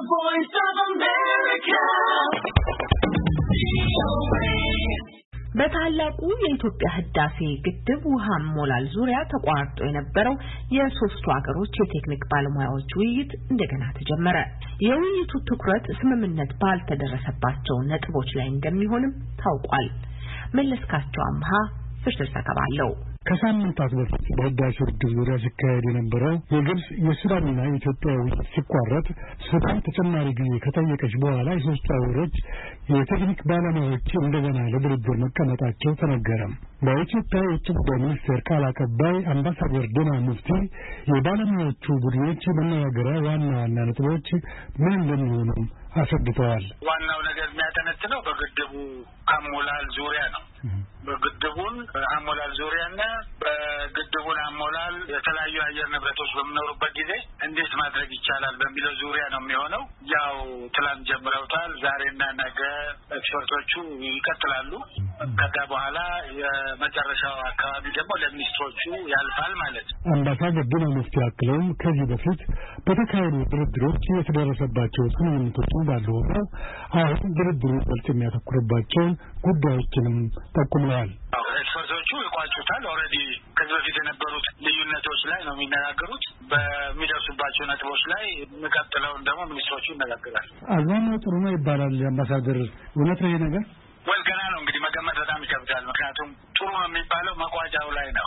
voice of America. በታላቁ የኢትዮጵያ ህዳሴ ግድብ ውሃ ሞላል ዙሪያ ተቋርጦ የነበረው የሶስቱ ሀገሮች የቴክኒክ ባለሙያዎች ውይይት እንደገና ተጀመረ። የውይይቱ ትኩረት ስምምነት ባልተደረሰባቸው ነጥቦች ላይ እንደሚሆንም ታውቋል። መለስካቸው አምሃ ዝርዝር ዘገባ አለው። ከሳምንታት በፊት በህዳሴው ግድብ ዙሪያ ሲካሄድ የነበረው የግብጽ የሱዳንና የኢትዮጵያ ውይይት ሲቋረጥ ሱዳን ተጨማሪ ጊዜ ከጠየቀች በኋላ የሶስቱ ሀገሮች የቴክኒክ ባለሙያዎች እንደገና ለድርድር መቀመጣቸው ተነገረ። በኢትዮጵያ የውጭ ጉዳይ ሚኒስቴር ቃል አቀባይ አምባሳደር ዲና ሙፍቲ የባለሙያዎቹ ቡድኖች መነጋገሪያ ዋና ዋና ነጥቦች ምን እንደሚሆኑ አስረድተዋል። ዋናው ነገር የሚያጠነጥነው በግድቡ አሞላል ዙሪያ ነው። በግድቡን አሞላል ዙሪያና በግድቡን አሞላል የተለያዩ አየር ንብረቶች በሚኖሩበት ጊዜ እንዴት ማድረግ ይቻላል በሚለው ዙሪያ ነው የሚሆነው። ያው ትላንት ጀምረውታል። ዛሬና ነገ ኤክስፐርቶቹ ይቀጥላሉ። ከዛ በኋላ የመጨረሻው አካባቢ ደግሞ ለሚኒስትሮቹ ያልፋል ማለት ነው። አምባሳደር ዲና ሙፍቲ አክለውም ከዚህ በፊት በተካሄዱ ድርድሮች የተደረሰባቸው ስምምነቶች እንዳሉ ሆነው አሁን ድርድሩ ይበልጥ የሚያተኩርባቸውን ጉዳዮችንም ጠቁመዋል። ኤክስፐርቶቹ ይቋጩታል። ኦልሬዲ ከዚህ በፊት የነበሩት ልዩነቶች ላይ ነው የሚነጋገሩት። በሚደርሱባቸው ነጥቦች ላይ የሚቀጥለውን ደግሞ ሚኒስትሮቹ ይነጋገራል። አብዛኛው ጥሩ ነው ይባላል። አምባሳደር እውነት ነው ይሄ ነገር? ገና ነው እንግዲህ መገመት በጣም ይከብዳል። ምክንያቱም ጥሩ ነው የሚባለው መቋጫው ላይ ነው።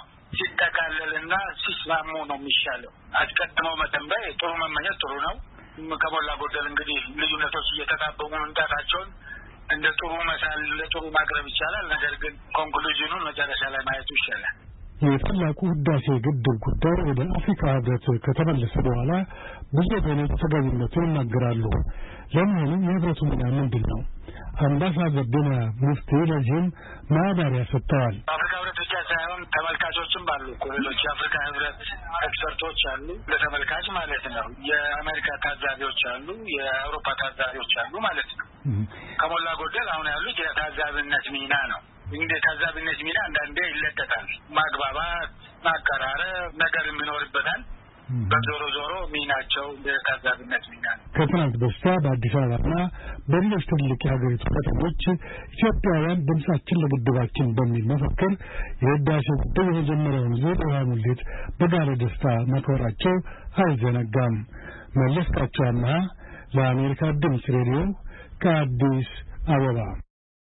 ሲጠቃለልና ሲስማሙ ነው የሚሻለው። አስቀድመው መተንበይ ጥሩ መመኘት ጥሩ ነው። ከሞላ ጎደል እንግዲህ ልዩነቶች እየተጣበቁ መምጣታቸውን እንደ ጥሩ መሳል ለጥሩ ማቅረብ ይቻላል። ነገር ግን ኮንክሉዥኑን መጨረሻ ላይ ማየቱ ይሻላል። የታላቁ ህዳሴ ግድብ ጉዳይ ወደ አፍሪካ ህብረት ከተመለሰ በኋላ ብዙ ወገኖች ተገቢነቱን ይናገራሉ። ለመሆኑ የህብረቱ ሚና ምንድን ነው? አምባሳደር ዲና ሙፍቲ ለዚህም ማብራሪያ ሰጥተዋል። አፍሪካ ህብረት ብቻ ሳይሆን ተመልካቾችም አሉ እኮ ሌሎች የአፍሪካ ህብረት ኤክስፐርቶች አሉ፣ ለተመልካች ማለት ነው። የአሜሪካ ታዛቢዎች አሉ፣ የአውሮፓ ታዛቢዎች አሉ ማለት ነው። ከሞላ ጎደል አሁን ያሉት የታዛቢነት ሚና ነው። እንግዲህ ታዛቢነት ሚና አንዳንዴ ይለቀቃል። ማግባባት፣ ማቀራረብ ነገር የሚኖርበታል። በዞሮ ዞሮ ሚናቸው የታዛቢነት ሚና ነው። ከትናንት በስቲያ በአዲስ አበባና በሌሎች ትልቅ የሀገሪቱ ከተሞች ኢትዮጵያውያን ድምጻችን ለግድባችን በሚል መፈክር የህዳሴው ግድብ የመጀመሪያውን ዙር ውሃ ሙሌት በጋለ ደስታ ማክበራቸው አይዘነጋም። መለስካቸው አምሃ ለአሜሪካ ድምፅ ሬዲዮ ከአዲስ አበባ